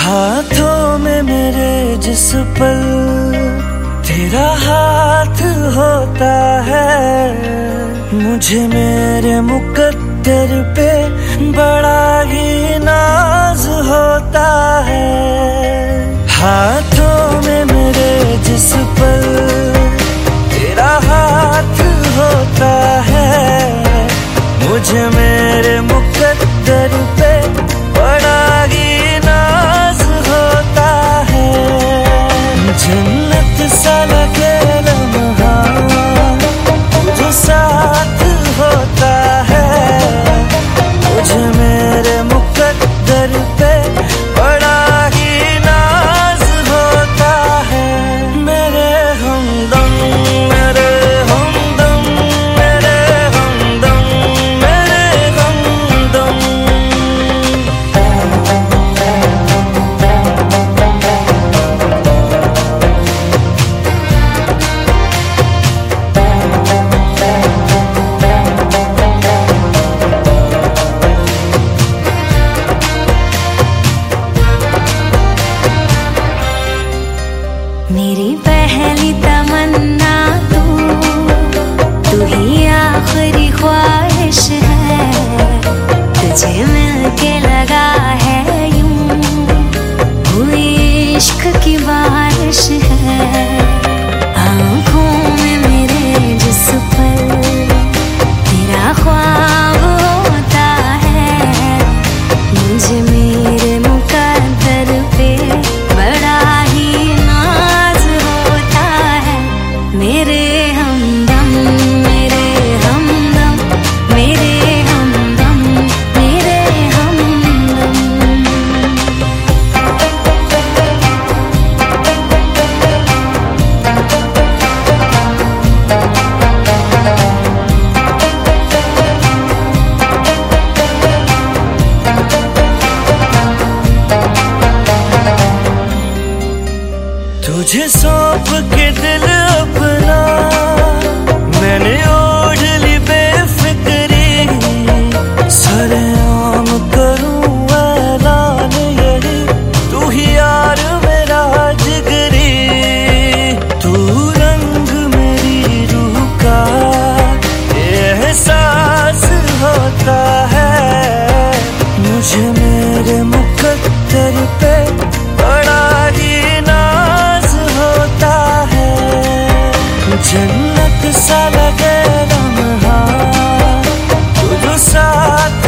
हाथों में मेरे जिस पल तेरा हाथ होता है, मुझे मेरे मुकद्दर पे बड़ा ही नाज होता है। हाथों में मेरे जिस पल तेरा हाथ होता है, मुझे मेरे मुकद्दर पे बड़ा ही नाज होता है। जन्नत सा लगे लम्हा जो साथ होता है, मुझे मेरे मुकद्दर पे बड़ा ही नाज होता है। मेरे हमदम मेरे हमदम मेरे हमदम मेरे हमदम। मेरी पहली तमन्ना तू ही आखिरी ख्वाहिश है। तुझे मिलके लगा है यूं हुई इश्क की बारिश है। आँखों में मेरे जिस पल तेरा ख्वाब होता है, मुझे मेरे मुकद्दर पे बड़ा ही मेरे हमदम मेरे हमदम मेरे हमदम मेरे हमदम। तुझे सौंप के दिल अपना मैंने ओढ़ ली बेफिक्री, सरेआम करूं ऐलान यही, तू ही यार मेरा जिगरी। तू रंग मेरी रूह का एहसास होता है, मुझे मेरे मुकद्दर पे बड़ा ही नाज होता है। जन्नत सा लगे लम्हा जो साथ